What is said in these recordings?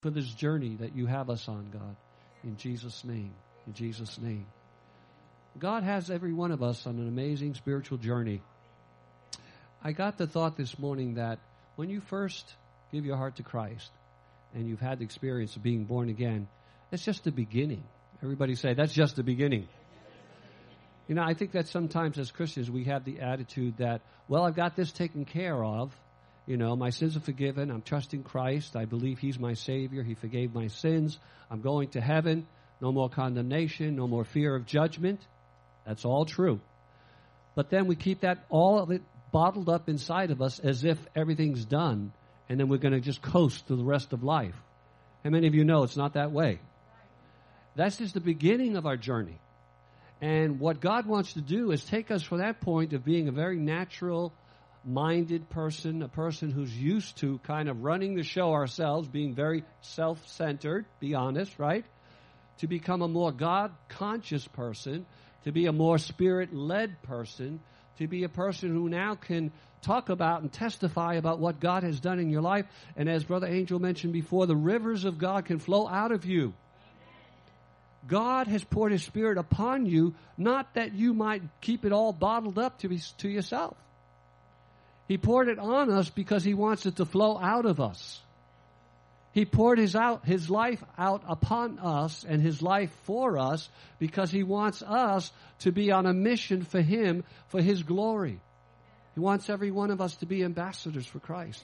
for this journey that you have us on, God. In Jesus' name. In Jesus' name. God has every one of us on an amazing spiritual journey. I got the thought this morning that when you first give your heart to Christ and you've had the experience of being born again, it's just the beginning. Everybody say, that's just the beginning. You know, I think that sometimes as Christians we have the attitude that, well, I've got this taken care of. You know, my sins are forgiven. I'm trusting Christ. I believe He's my Savior. He forgave my sins. I'm going to heaven. No more condemnation. No more fear of judgment. That's all true. But then we keep that, all of it, bottled up inside of us as if everything's done, and then we're going to just coast through the rest of life. How many of you know it's not that way? That's just the beginning of our journey. And what God wants to do is take us from that point of being a very natural-minded person, a person who's used to kind of running the show ourselves, being very self-centered, be honest, right? To become a more God-conscious person, to be a more Spirit-led person, to be a person who now can talk about and testify about what God has done in your life. And as Brother Angel mentioned before, the rivers of God can flow out of you. God has poured His Spirit upon you, not that you might keep it all bottled up to yourself. He poured it on us because He wants it to flow out of us. He poured His life out upon us and His life for us because He wants us to be on a mission for Him, for His glory. He wants every one of us to be ambassadors for Christ.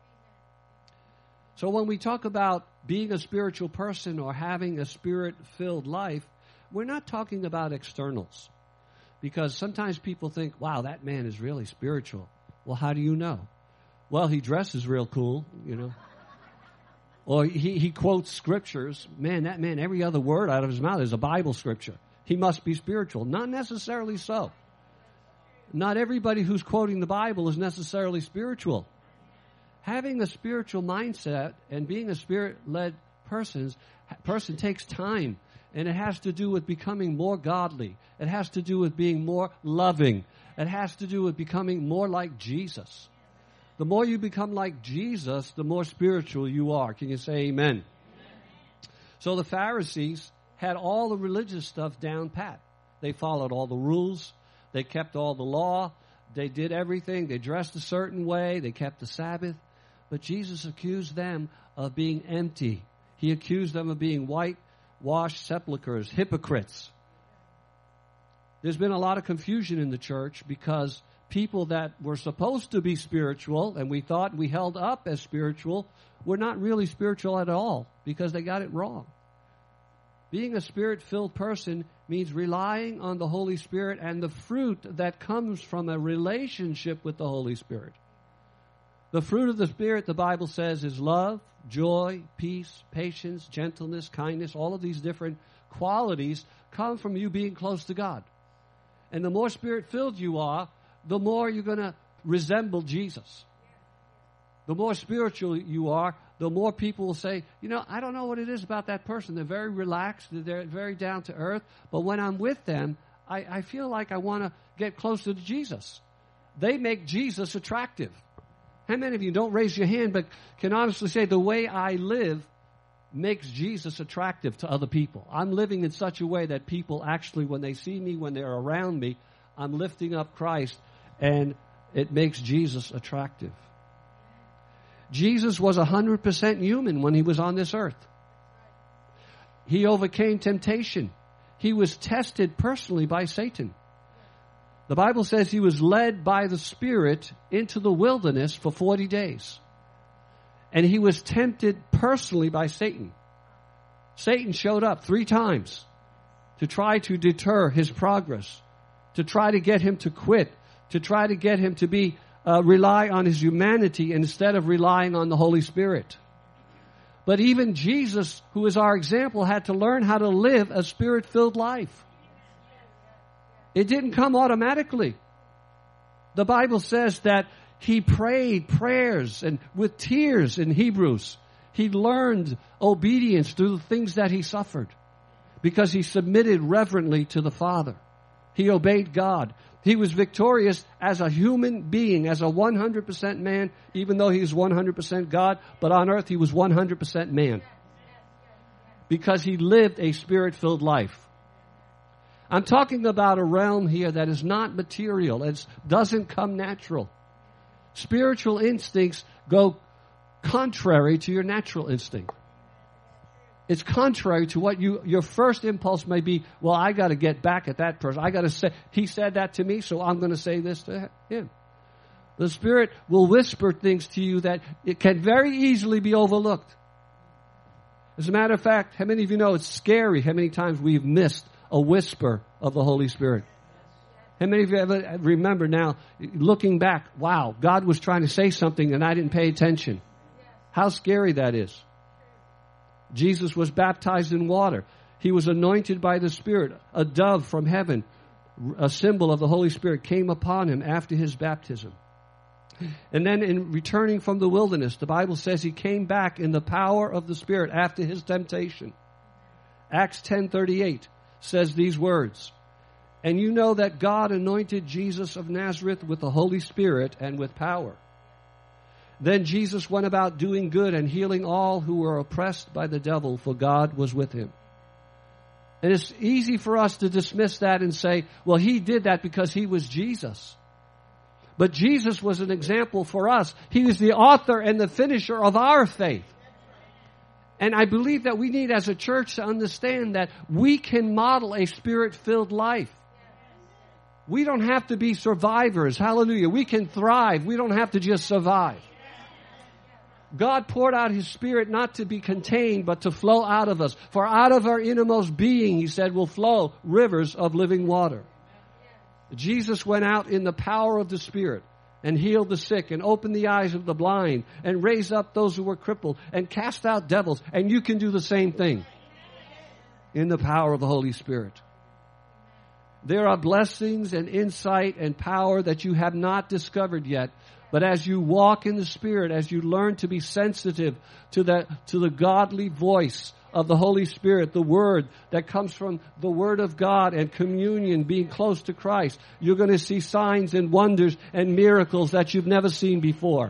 So when we talk about being a spiritual person or having a Spirit-filled life, we're not talking about externals. Because sometimes people think, wow, that man is really spiritual. Well, how do you know? Well, he dresses real cool, you know. Or he quotes scriptures. Man, that man, every other word out of his mouth is a Bible scripture. He must be spiritual. Not necessarily so. Not everybody who's quoting the Bible is necessarily spiritual. Having a spiritual mindset and being a Spirit-led person takes time. And it has to do with becoming more godly. It has to do with being more loving. It has to do with becoming more like Jesus. The more you become like Jesus, the more spiritual you are. Can you say amen? Amen. So the Pharisees had all the religious stuff down pat. They followed all the rules. They kept all the law. They did everything. They dressed a certain way. They kept the Sabbath. But Jesus accused them of being empty. He accused them of being whitewashed sepulchres, hypocrites. There's been a lot of confusion in the church because people that were supposed to be spiritual and we thought we held up as spiritual were not really spiritual at all because they got it wrong. Being a Spirit-filled person means relying on the Holy Spirit and the fruit that comes from a relationship with the Holy Spirit. The fruit of the Spirit, the Bible says, is love, joy, peace, patience, gentleness, kindness. All of these different qualities come from you being close to God. And the more Spirit-filled you are, the more you're going to resemble Jesus. The more spiritual you are, the more people will say, you know, I don't know what it is about that person. They're very relaxed. They're very down to earth. But when I'm with them, I feel like I want to get closer to Jesus. They make Jesus attractive. How many of you, don't raise your hand, but can honestly say the way I live makes Jesus attractive to other people? I'm living in such a way that people actually, when they see me, when they're around me, I'm lifting up Christ, and it makes Jesus attractive. Jesus was 100% human when He was on this earth. He overcame temptation. He was tested personally by Satan. The Bible says He was led by the Spirit into the wilderness for 40 days. And He was tempted personally by Satan. Satan showed up 3 times to try to deter His progress, to try to get Him to quit, to try to get Him to be rely on His humanity instead of relying on the Holy Spirit. But even Jesus, who is our example, had to learn how to live a Spirit-filled life. It didn't come automatically. The Bible says that He prayed prayers and with tears in Hebrews. He learned obedience through the things that He suffered because He submitted reverently to the Father. He obeyed God. He was victorious as a human being, as a 100% man, even though He was 100% God, but on earth He was 100% man. because he lived a Spirit-filled life. I'm talking about a realm here that is not material. It doesn't come natural. Spiritual instincts go contrary to your natural instinct. It's contrary to what your first impulse may be. Well, I got to get back at that person. I got to say, he said that to me, so I'm going to say this to him. The Spirit will whisper things to you that it can very easily be overlooked. As a matter of fact, how many of you know it's scary how many times we've missed a whisper of the Holy Spirit? How many of you ever remember now, looking back, wow, God was trying to say something and I didn't pay attention? How scary that is. Jesus was baptized in water. He was anointed by the Spirit. A dove from heaven, a symbol of the Holy Spirit, came upon him after his baptism. And then in returning from the wilderness, the Bible says he came back in the power of the Spirit after his temptation. Acts 10:38 says these words, "And you know that God anointed Jesus of Nazareth with the Holy Spirit and with power. Then Jesus went about doing good and healing all who were oppressed by the devil, for God was with him." And it's easy for us to dismiss that and say, well, he did that because he was Jesus. But Jesus was an example for us. He was the author and the finisher of our faith. And I believe that we need as a church to understand that we can model a Spirit-filled life. We don't have to be survivors. Hallelujah. We can thrive. We don't have to just survive. God poured out His Spirit not to be contained, but to flow out of us. For out of our innermost being, He said, will flow rivers of living water. Jesus went out in the power of the Spirit and healed the sick and opened the eyes of the blind and raised up those who were crippled and cast out devils. And you can do the same thing in the power of the Holy Spirit. There are blessings and insight and power that you have not discovered yet. But as you walk in the Spirit, as you learn to be sensitive to the godly voice of the Holy Spirit, the Word that comes from the Word of God and communion, being close to Christ, you're going to see signs and wonders and miracles that you've never seen before.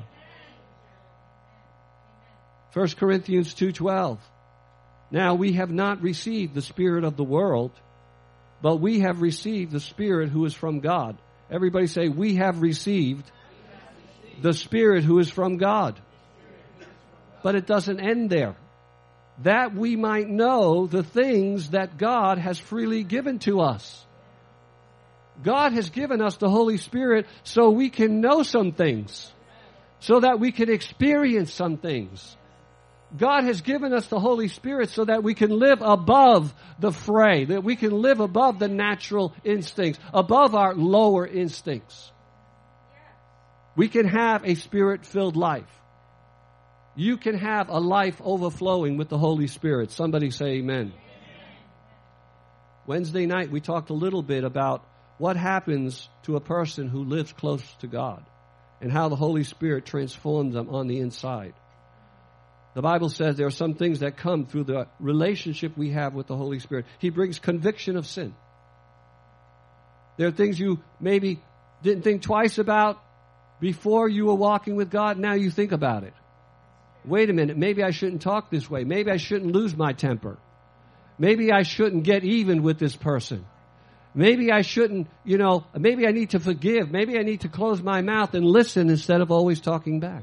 1 Corinthians 2:12. Now we have not received the spirit of the world, but we have received the Spirit who is from God. Everybody say, we have received the Spirit who is from God. But it doesn't end there. That we might know the things that God has freely given to us. God has given us the Holy Spirit so we can know some things, so that we can experience some things. God has given us the Holy Spirit so that we can live above the fray, that we can live above the natural instincts, above our lower instincts. We can have a Spirit-filled life. You can have a life overflowing with the Holy Spirit. Somebody say amen. Wednesday night we talked a little bit about what happens to a person who lives close to God and how the Holy Spirit transforms them on the inside. The Bible says there are some things that come through the relationship we have with the Holy Spirit. He brings conviction of sin. There are things you maybe didn't think twice about before you were walking with God. Now you think about it. Wait a minute, maybe I shouldn't talk this way. Maybe I shouldn't lose my temper. Maybe I shouldn't get even with this person. Maybe I shouldn't, maybe I need to forgive. Maybe I need to close my mouth and listen instead of always talking back.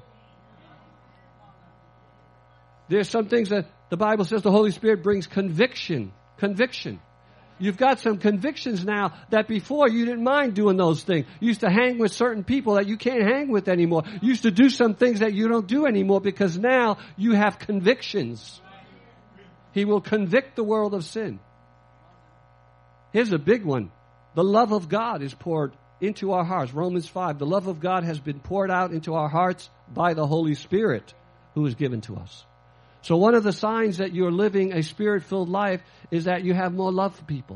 There's some things that the Bible says the Holy Spirit brings conviction. Conviction. You've got some convictions now that before you didn't mind doing those things. You used to hang with certain people that you can't hang with anymore. You used to do some things that you don't do anymore because now you have convictions. He will convict the world of sin. Here's a big one. The love of God is poured into our hearts. Romans 5. The love of God has been poured out into our hearts by the Holy Spirit who is given to us. So one of the signs that you're living a Spirit-filled life is that you have more love for people.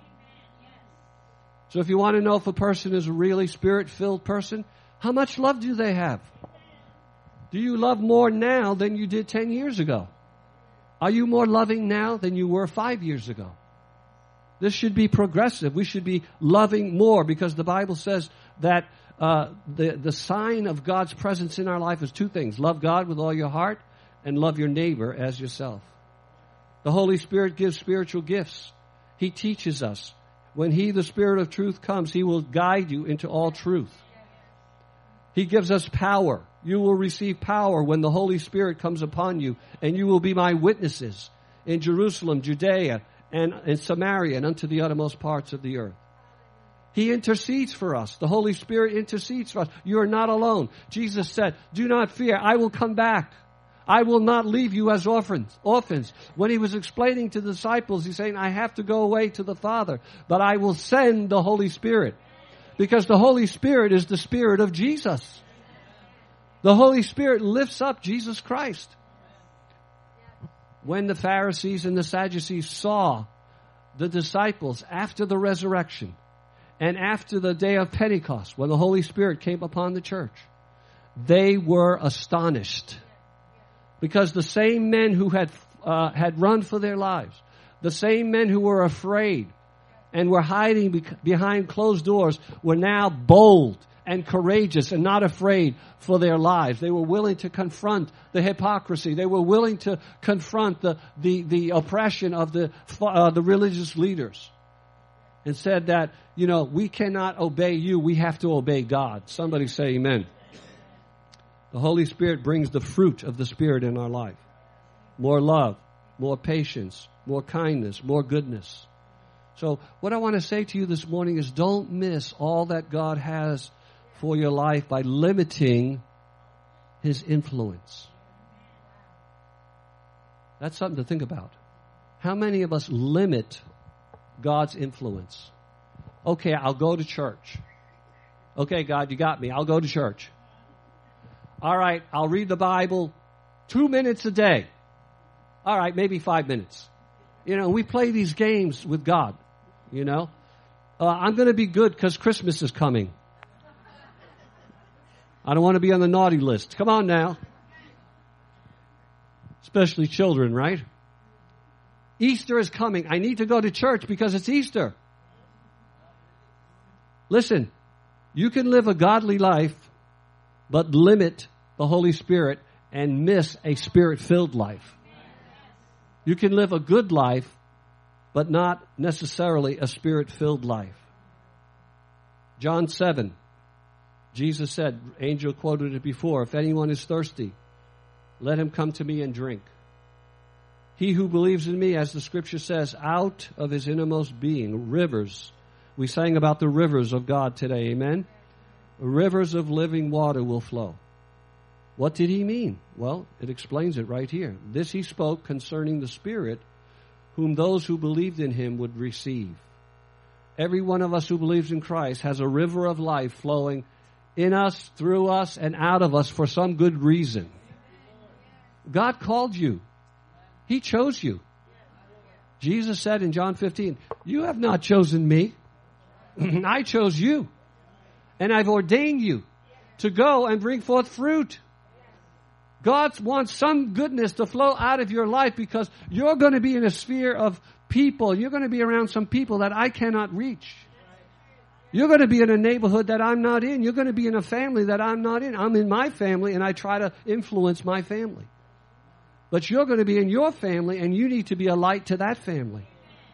So if you want to know if a person is a really Spirit-filled person, how much love do they have? Do you love more now than you did 10 years ago? Are you more loving now than you were 5 years ago? This should be progressive. We should be loving more because the Bible says that the sign of God's presence in our life is two things. Love God with all your heart and love your neighbor as yourself. The Holy Spirit gives spiritual gifts. He teaches us. When He, the Spirit of truth, comes, He will guide you into all truth. He gives us power. You will receive power when the Holy Spirit comes upon you, and you will be my witnesses in Jerusalem, Judea, and in Samaria, and unto the uttermost parts of the earth. He intercedes for us. The Holy Spirit intercedes for us. You are not alone. Jesus said, do not fear. I will come back. I will not leave you as orphans. When He was explaining to the disciples, He's saying, I have to go away to the Father, but I will send the Holy Spirit. Because the Holy Spirit is the Spirit of Jesus. The Holy Spirit lifts up Jesus Christ. When the Pharisees and the Sadducees saw the disciples after the resurrection and after the day of Pentecost, when the Holy Spirit came upon the church, they were astonished. Because the same men who had run for their lives, the same men who were afraid and were hiding behind closed doors, were now bold and courageous and not afraid for their lives. They were willing to confront the hypocrisy. They were willing to confront the oppression of the religious leaders, and said that, we cannot obey you. We have to obey God. Somebody say amen. The Holy Spirit brings the fruit of the Spirit in our life. More love, more patience, more kindness, more goodness. So what I want to say to you this morning is, don't miss all that God has for your life by limiting His influence. That's something to think about. How many of us limit God's influence? Okay, I'll go to church. Okay, God, you got me. I'll go to church. All right, I'll read the Bible 2 minutes a day. All right, maybe 5 minutes. We play these games with God, I'm going to be good because Christmas is coming. I don't want to be on the naughty list. Come on now. Especially children, right? Easter is coming. I need to go to church because it's Easter. Listen, you can live a godly life, but limit the Holy Spirit and miss a Spirit-filled life. You can live a good life, but not necessarily a Spirit-filled life. John 7, Jesus said, angel quoted it before, if anyone is thirsty, let him come to me and drink. He who believes in me, as the Scripture says, out of his innermost being, rivers. We sang about the rivers of God today, amen? Rivers of living water will flow. What did He mean? Well, it explains it right here. This He spoke concerning the Spirit, whom those who believed in Him would receive. Every one of us who believes in Christ has a river of life flowing in us, through us, and out of us for some good reason. God called you. He chose you. Jesus said in John 15, you have not chosen me. I chose you. And I've ordained you to go and bring forth fruit. God wants some goodness to flow out of your life because you're going to be in a sphere of people. You're going to be around some people that I cannot reach. You're going to be in a neighborhood that I'm not in. You're going to be in a family that I'm not in. I'm in my family and I try to influence my family. But you're going to be in your family and you need to be a light to that family.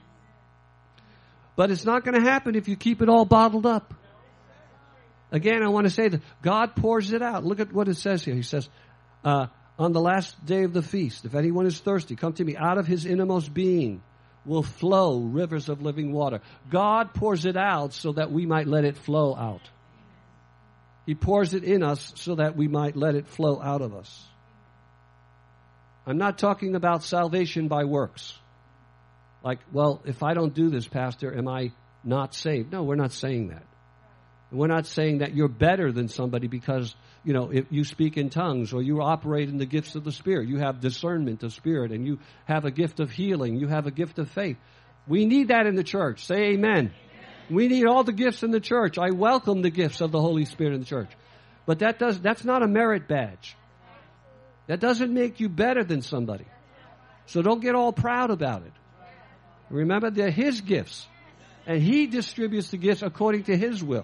But it's not going to happen if you keep it all bottled up. Again, I want to say that God pours it out. Look at what it says here. He says, on the last day of the feast, if anyone is thirsty, come to me. Out of his innermost being will flow rivers of living water. God pours it out so that we might let it flow out. He pours it in us so that we might let it flow out of us. I'm not talking about salvation by works. Like, well, if I don't do this, Pastor, am I not saved? No, we're not saying that. We're not saying that you're better than somebody because, if you speak in tongues or you operate in the gifts of the Spirit. You have discernment of Spirit and you have a gift of healing. You have a gift of faith. We need that in the church. Say amen. Amen. We need all the gifts in the church. I welcome the gifts of the Holy Spirit in the church. But that's not a merit badge. That doesn't make you better than somebody. So don't get all proud about it. Remember, they're His gifts. And He distributes the gifts according to His will.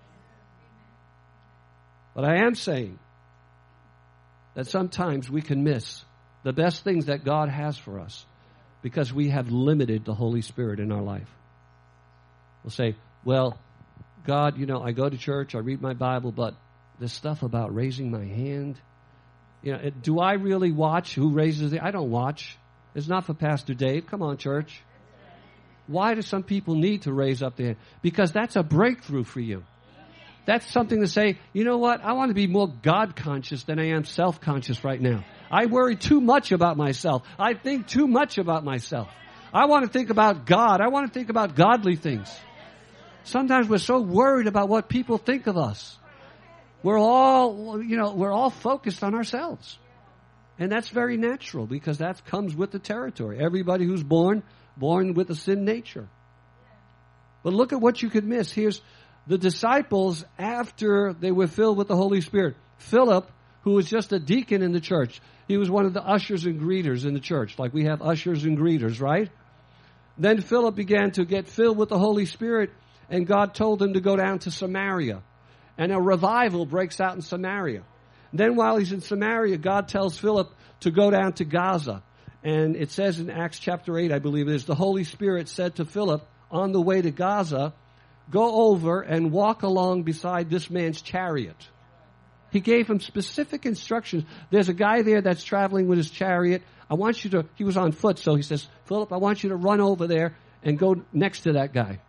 But I am saying that sometimes we can miss the best things that God has for us because we have limited the Holy Spirit in our life. We'll say, well, God, I go to church, I read my Bible, but this stuff about raising my hand, do I really watch who raises I don't watch. It's not for Pastor Dave. Come on, church. Why do some people need to raise up their hand? Because that's a breakthrough for you. That's something to say, you know what? I want to be more God-conscious than I am self-conscious right now. I worry too much about myself. I think too much about myself. I want to think about God. I want to think about godly things. Sometimes we're so worried about what people think of us. We're all focused on ourselves. And that's very natural because that comes with the territory. Everybody who's born with a sin nature. But look at what you could miss. Here's the disciples after they were filled with the Holy Spirit. Philip, who was just a deacon in the church, he was one of the ushers and greeters in the church, like we have ushers and greeters, right? Then Philip began to get filled with the Holy Spirit, and God told him to go down to Samaria. And a revival breaks out in Samaria. Then while he's in Samaria, God tells Philip to go down to Gaza. And it says in Acts chapter 8, I believe it is, the Holy Spirit said to Philip on the way to Gaza, go over and walk along beside this man's chariot. He gave him specific instructions. There's a guy there that's traveling with his chariot. He was on foot, so he says, Philip, I want you to run over there and go next to that guy.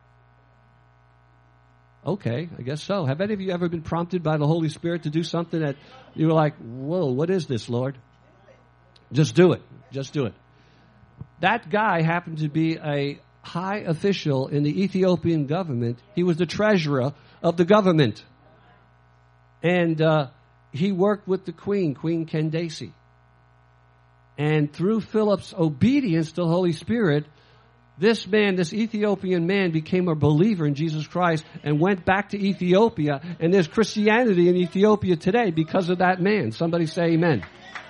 Okay, I guess so. Have any of you ever been prompted by the Holy Spirit to do something that you were like, whoa, what is this, Lord? Just do it. Just do it. That guy happened to be a high official in the Ethiopian government. He was the treasurer of the government. And he worked with the Queen Candace. And through Philip's obedience to the Holy Spirit, this Ethiopian man became a believer in Jesus Christ and went back to Ethiopia. And there's Christianity in Ethiopia today because of that man. Somebody say amen.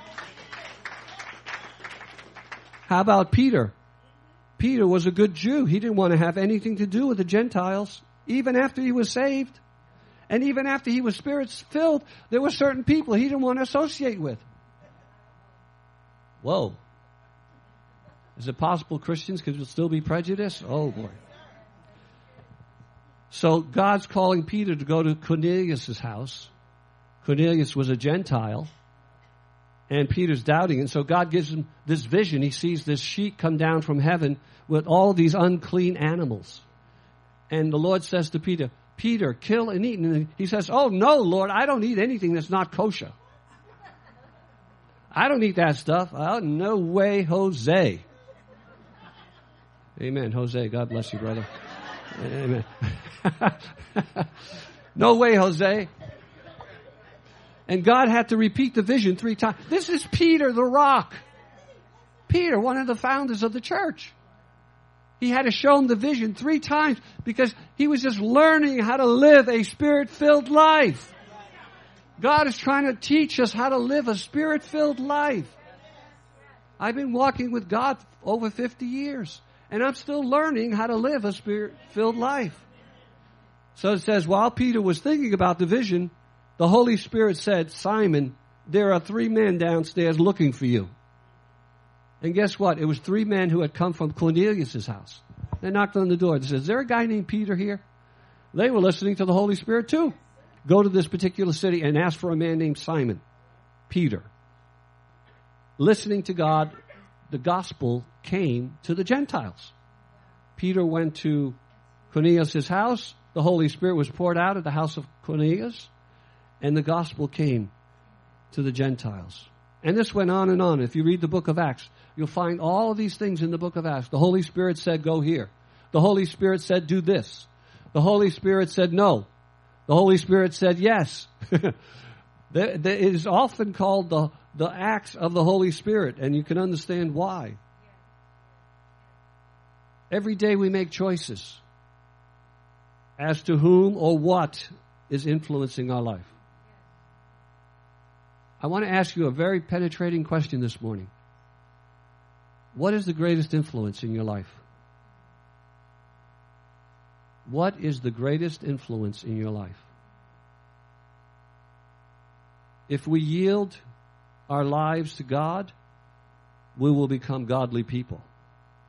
How about Peter? Peter was a good Jew. He didn't want to have anything to do with the Gentiles, even after he was saved. And even after he was Spirit-filled, there were certain people he didn't want to associate with. Whoa. Is it possible Christians could still be prejudiced? Oh, boy. So God's calling Peter to go to Cornelius' house. Cornelius was a Gentile. And Peter's doubting. And so God gives him this vision. He sees this sheet come down from heaven with all these unclean animals. And the Lord says to Peter, Peter, kill and eat. And he says, oh, no, Lord, I don't eat anything that's not kosher. I don't eat that stuff. Oh, no way, Jose. Amen. Jose, God bless you, brother. Amen. No way, Jose. And God had to repeat the vision 3 times. This is Peter the rock. Peter, one of the founders of the church. He had to show him the vision 3 times because he was just learning how to live a Spirit-filled life. God is trying to teach us how to live a Spirit-filled life. I've been walking with God over 50 years, and I'm still learning how to live a Spirit-filled life. So it says, while Peter was thinking about the vision, the Holy Spirit said, Simon, there are 3 men downstairs looking for you. And guess what? It was 3 men who had come from Cornelius' house. They knocked on the door. They said, is there a guy named Peter here? They were listening to the Holy Spirit too. Go to this particular city and ask for a man named Simon, Peter. Listening to God, the gospel came to the Gentiles. Peter went to Cornelius' house. The Holy Spirit was poured out at the house of Cornelius. And the gospel came to the Gentiles. And this went on and on. If you read the book of Acts, you'll find all of these things in the book of Acts. The Holy Spirit said, go here. The Holy Spirit said, do this. The Holy Spirit said, no. The Holy Spirit said, yes. It is often called the acts of the Holy Spirit, and you can understand why. Every day we make choices as to whom or what is influencing our life. I want to ask you a very penetrating question this morning. What is the greatest influence in your life? What is the greatest influence in your life? If we yield our lives to God, we will become godly people.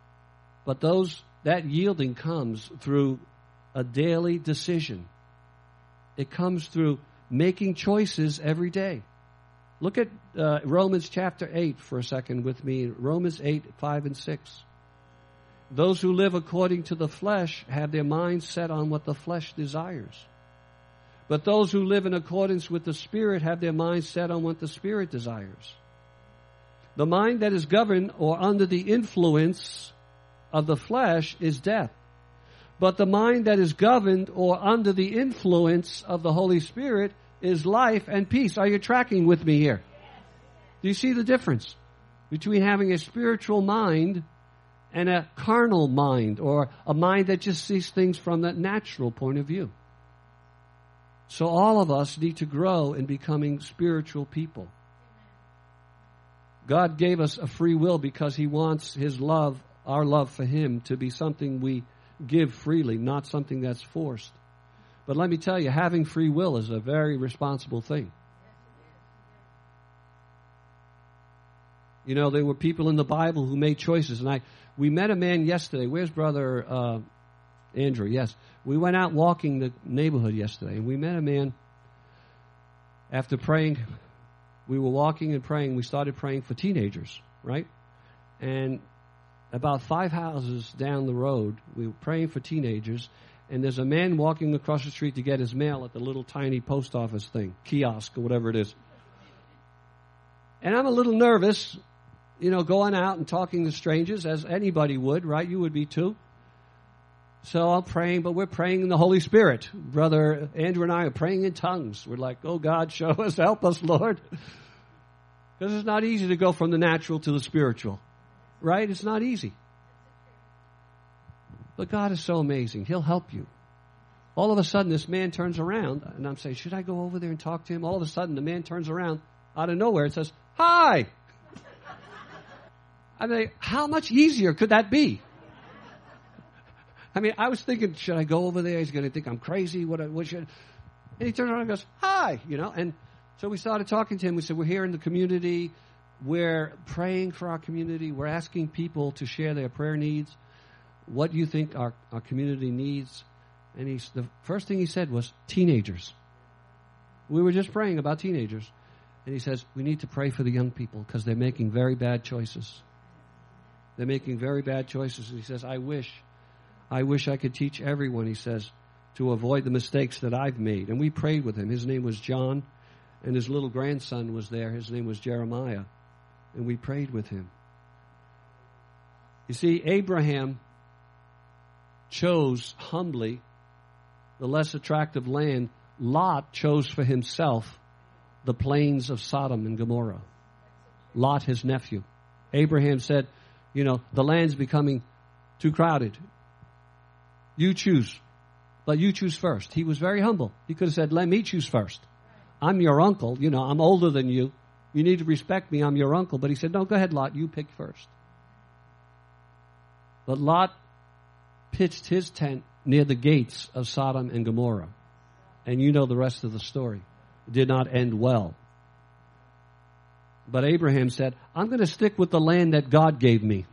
But that yielding comes through a daily decision. It comes through making choices every day. Look at Romans chapter 8 for a second with me. Romans 8, 5 and 6. Those who live according to the flesh have their minds set on what the flesh desires. But those who live in accordance with the Spirit have their minds set on what the Spirit desires. The mind that is governed or under the influence of the flesh is death. But the mind that is governed or under the influence of the Holy Spirit is life and peace. Are you tracking with me here? Do you see the difference between having a spiritual mind and a carnal mind, or a mind that just sees things from the natural point of view? So all of us need to grow in becoming spiritual people. God gave us a free will because He wants His love, our love for Him, to be something we give freely, not something that's forced. But let me tell you, having free will is a very responsible thing. You know, there were people in the Bible who made choices. And we met a man yesterday. Where's Brother Andrew? Yes. We went out walking the neighborhood yesterday, and we met a man. After praying, we were walking and praying. We started praying for teenagers, right? And about 5 houses down the road, we were praying for teenagers. And there's a man walking across the street to get his mail at the little tiny post office thing, kiosk or whatever it is. And I'm a little nervous, you know, going out and talking to strangers, as anybody would, right? You would be too. So I'm praying, but we're praying in the Holy Spirit. Brother Andrew and I are praying in tongues. We're like, oh God, show us, help us, Lord. Because it's not easy to go from the natural to the spiritual, right? It's not easy. But God is so amazing. He'll help you. All of a sudden, this man turns around, and I'm saying, should I go over there and talk to him? All of a sudden, the man turns around out of nowhere and says, hi. I mean, how much easier could that be? I mean, I was thinking, should I go over there? He's going to think I'm crazy. What should? And he turns around and goes, hi, you know. And so we started talking to him. We said, we're here in the community. We're praying for our community. We're asking people to share their prayer needs. What do you think our community needs? And the first thing he said was teenagers. We were just praying about teenagers. And he says, we need to pray for the young people because they're making very bad choices. They're making very bad choices. And he says, I wish I could teach everyone, he says, to avoid the mistakes that I've made. And we prayed with him. His name was John, and his little grandson was there. His name was Jeremiah. And we prayed with him. You see, Abraham chose humbly the less attractive land. Lot chose for himself the plains of Sodom and Gomorrah. Lot, his nephew. Abraham said, you know, the land's becoming too crowded. You choose. But you choose first. He was very humble. He could have said, let me choose first. I'm your uncle. You know, I'm older than you. You need to respect me. I'm your uncle. But he said, no, go ahead, Lot. You pick first. But Lot pitched his tent near the gates of Sodom and Gomorrah. And you know the rest of the story. It did not end well. But Abraham said, I'm going to stick with the land that God gave me.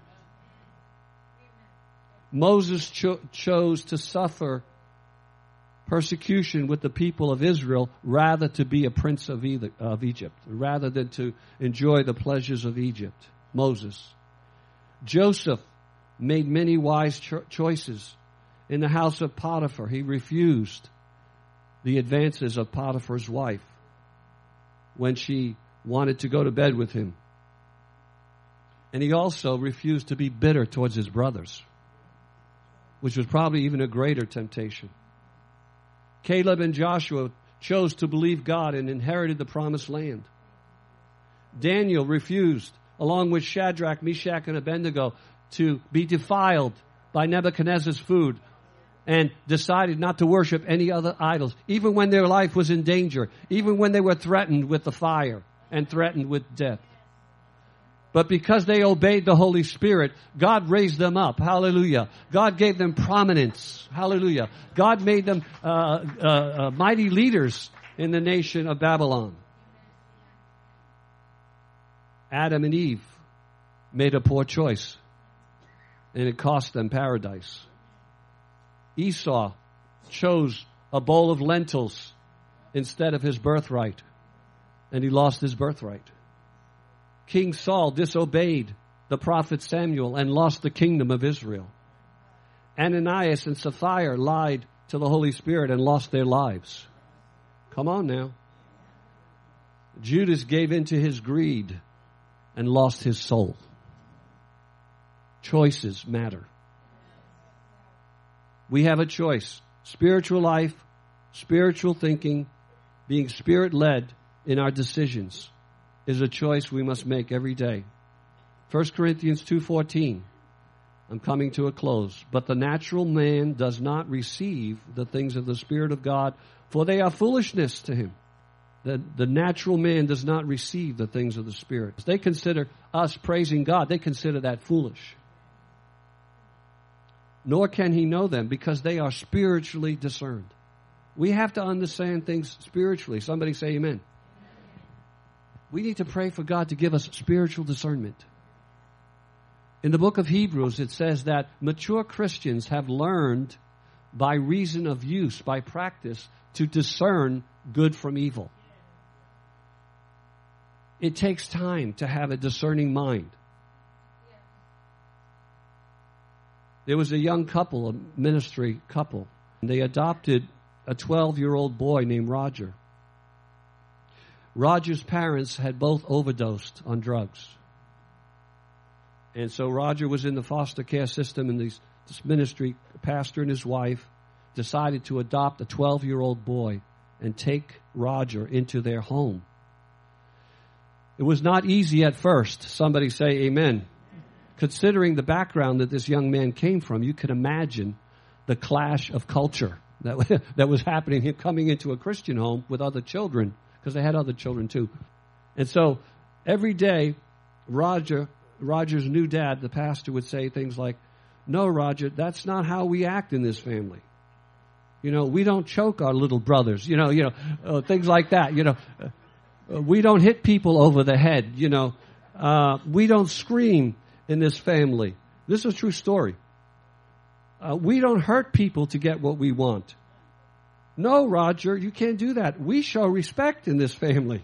Moses chose to suffer persecution with the people of Israel rather to be a prince of Egypt, rather than to enjoy the pleasures of Egypt. Moses. Joseph made many wise choices. In the house of Potiphar, he refused the advances of Potiphar's wife when she wanted to go to bed with him. And he also refused to be bitter towards his brothers, which was probably even a greater temptation. Caleb and Joshua chose to believe God and inherited the promised land. Daniel refused, along with Shadrach, Meshach, and Abednego, to be defiled by Nebuchadnezzar's food and decided not to worship any other idols, even when their life was in danger, even when they were threatened with the fire and threatened with death. But because they obeyed the Holy Spirit, God raised them up. Hallelujah. God gave them prominence. Hallelujah. God made them mighty leaders in the nation of Babylon. Adam and Eve made a poor choice. and it cost them paradise. Esau chose a bowl of lentils instead of his birthright, and he lost his birthright. King Saul disobeyed the prophet Samuel and lost the kingdom of Israel. Ananias and Sapphira lied to the Holy Spirit and lost their lives. Come on now. Judas gave in to his greed and lost his soul. Choices matter. We have a choice. Spiritual life, spiritual thinking, being Spirit-led in our decisions is a choice we must make every day. 1 Corinthians 2:14. I'm coming to a close. But the natural man does not receive the things of the Spirit of God, for they are foolishness to him. The natural man does not receive the things of the Spirit. They consider us praising God, they consider that foolish. Nor can he know them because they are spiritually discerned. We have to understand things spiritually. Somebody say amen. We need to pray for God to give us spiritual discernment. In the book of Hebrews, it says that mature Christians have learned by reason of use, by practice, to discern good from evil. It takes time to have a discerning mind. There was a young couple, a ministry couple, and they adopted a 12-year-old boy named Roger. Roger's parents had both overdosed on drugs. And so Roger was in the foster care system, and this ministry pastor and his wife decided to adopt a 12-year-old boy and take Roger into their home. It was not easy at first. Somebody say amen. Considering the background that this young man came from, you can imagine the clash of culture that was happening, him coming into a Christian home with other children, because they had other children too. And so every day, Roger's new dad, the pastor, would say things like, "No, Roger, that's not how we act in this family. You know, we don't choke our little brothers, things like that. We don't hit people over the head, we don't scream in this family. This is a true story. We don't hurt people to get what we want. No, Roger, you can't do that. We show respect in this family."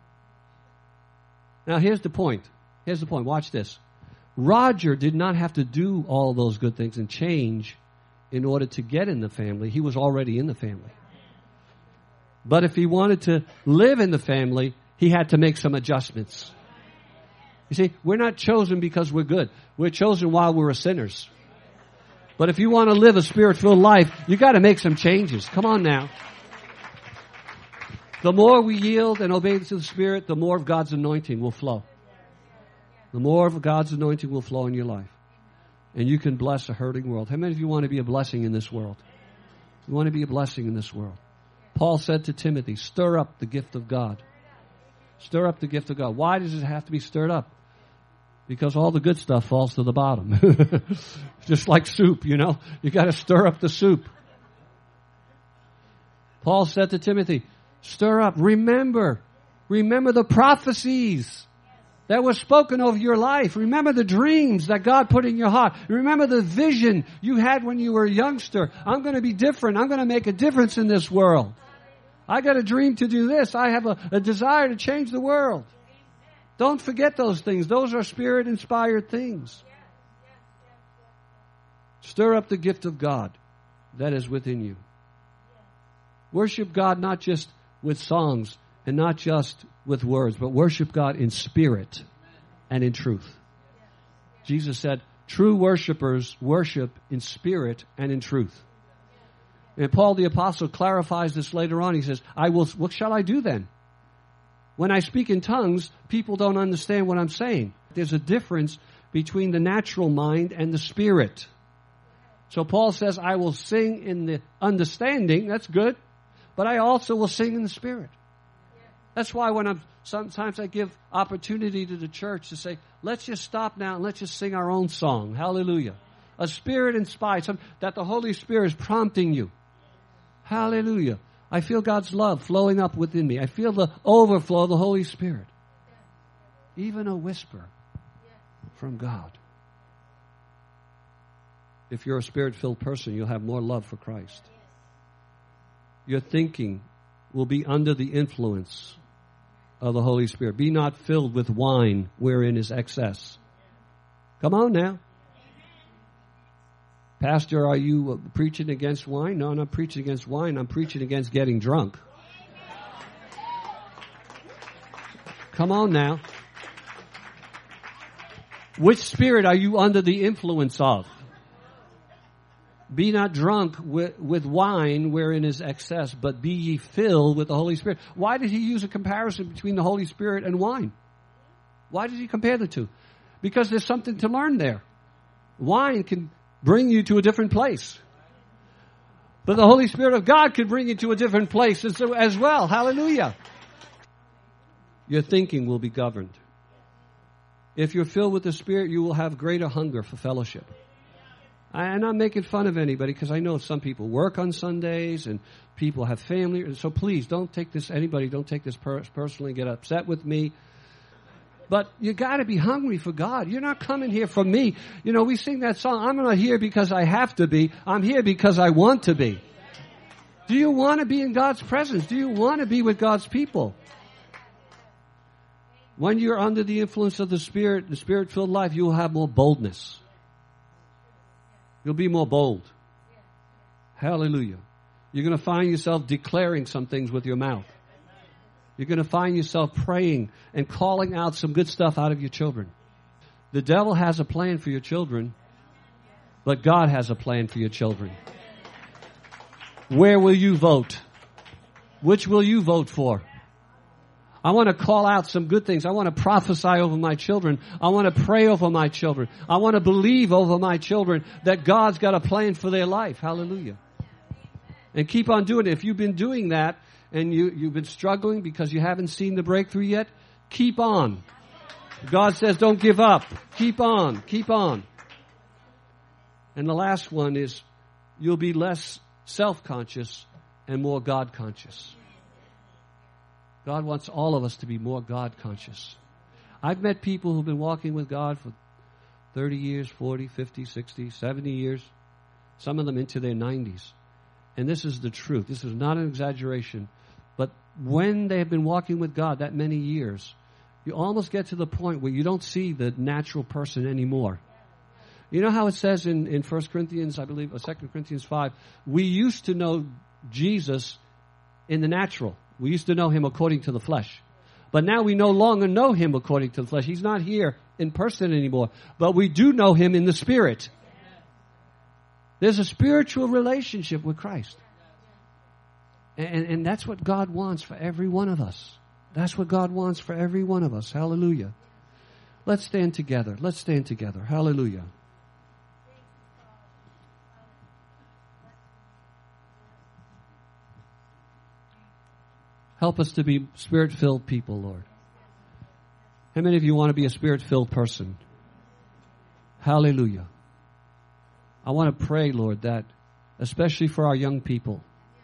Now, here's the point. Watch this. Roger did not have to do all those good things and change in order to get in the family. He was already in the family. But if he wanted to live in the family, he had to make some adjustments. You see, we're not chosen because we're good. We're chosen while we're sinners. But if you want to live a Spirit-filled life, you got to make some changes. Come on now. The more we yield and obey to the Spirit, the more of God's anointing will flow. The more of God's anointing will flow in your life. And you can bless a hurting world. How many of you want to be a blessing in this world? You want to be a blessing in this world. Paul said to Timothy, stir up the gift of God. Stir up the gift of God. Why does it have to be stirred up? Because all the good stuff falls to the bottom. Just like soup, You got to stir up the soup. Paul said to Timothy, stir up. Remember the prophecies that were spoken over your life. Remember the dreams that God put in your heart. Remember the vision you had when you were a youngster. I'm going to be different. I'm going to make a difference in this world. I got a dream to do this. I have a desire to change the world. Don't forget those things. Those are Spirit-inspired things. Stir up the gift of God that is within you. Worship God not just with songs and not just with words, but worship God in spirit and in truth. Jesus said, true worshipers worship in spirit and in truth. And Paul the Apostle clarifies this later on. He says, what shall I do then? When I speak in tongues, people don't understand what I'm saying. There's a difference between the natural mind and the spirit. So Paul says, I will sing in the understanding. That's good. But I also will sing in the spirit. That's why sometimes I give opportunity to the church to say, let's just stop now and let's just sing our own song. Hallelujah. A spirit inspired, that the Holy Spirit is prompting you. Hallelujah. I feel God's love flowing up within me. I feel the overflow of the Holy Spirit. Even a whisper from God. If you're a Spirit-filled person, you'll have more love for Christ. Your thinking will be under the influence of the Holy Spirit. Be not filled with wine wherein is excess. Come on now. Pastor, are you preaching against wine? No, I'm not preaching against wine. I'm preaching against getting drunk. Come on now. Which spirit are you under the influence of? Be not drunk with wine wherein is excess, but be ye filled with the Holy Spirit. Why did he use a comparison between the Holy Spirit and wine? Why did he compare the two? Because there's something to learn there. Wine can bring you to a different place. But the Holy Spirit of God can bring you to a different place as well. Hallelujah. Your thinking will be governed. If you're filled with the Spirit, you will have greater hunger for fellowship. I'm not making fun of anybody because I know some people work on Sundays and people have family. And so please don't take this personally, get upset with me. But you got to be hungry for God. You're not coming here for me. You know, we sing that song, I'm not here because I have to be. I'm here because I want to be. Do you want to be in God's presence? Do you want to be with God's people? When you're under the influence of the Spirit-filled life, you will have more boldness. You'll be more bold. Hallelujah. You're going to find yourself declaring some things with your mouth. You're going to find yourself praying and calling out some good stuff out of your children. The devil has a plan for your children, but God has a plan for your children. Where will you vote? Which will you vote for? I want to call out some good things. I want to prophesy over my children. I want to pray over my children. I want to believe over my children that God's got a plan for their life. Hallelujah. And keep on doing it. If you've been doing that and you've been struggling because you haven't seen the breakthrough yet, keep on. God says don't give up. Keep on. Keep on. And the last one is you'll be less self-conscious and more God-conscious. God wants all of us to be more God-conscious. I've met people who've been walking with God for 30 years, 40, 50, 60, 70 years, some of them into their 90s. And this is the truth. This is not an exaggeration. But when they have been walking with God that many years, you almost get to the point where you don't see the natural person anymore. You know how it says in 1 Corinthians, I believe, or 2 Corinthians 5, we used to know Jesus in the natural. We used to know him according to the flesh. But now we no longer know him according to the flesh. He's not here in person anymore. But we do know him in the Spirit. There's a spiritual relationship with Christ. And that's what God wants for every one of us. That's what God wants for every one of us. Hallelujah. Let's stand together. Let's stand together. Hallelujah. Help us to be Spirit-filled people, Lord. How many of you want to be a Spirit-filled person? Hallelujah. I want to pray, Lord, that especially for our young people,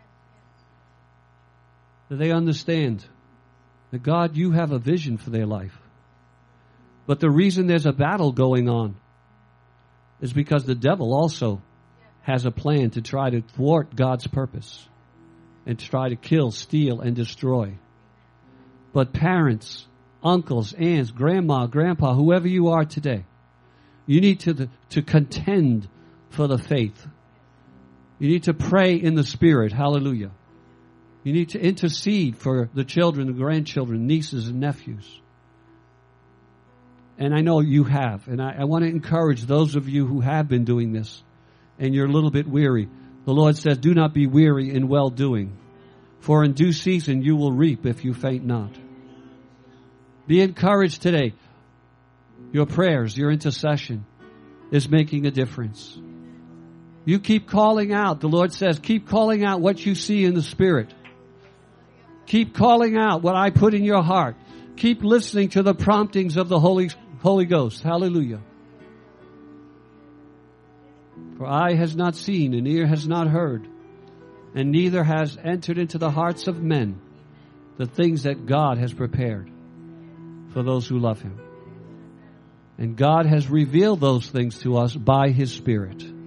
that they understand that, God, you have a vision for their life. But the reason there's a battle going on is because the devil also has a plan to try to thwart God's purpose and try to kill, steal, and destroy. But parents, uncles, aunts, grandma, grandpa, whoever you are today, you need to contend for the faith. You need to pray in the Spirit. Hallelujah. You need to intercede for the children, the grandchildren, nieces, and nephews. And I know you have. And I want to encourage those of you who have been doing this and you're a little bit weary. The Lord says, do not be weary in well-doing, for in due season you will reap if you faint not. Be encouraged today. Your prayers, your intercession is making a difference. You keep calling out. The Lord says, keep calling out what you see in the Spirit. Keep calling out what I put in your heart. Keep listening to the promptings of the Holy Ghost. Hallelujah. For eye has not seen, and ear has not heard, and neither has entered into the hearts of men the things that God has prepared for those who love Him. And God has revealed those things to us by His Spirit.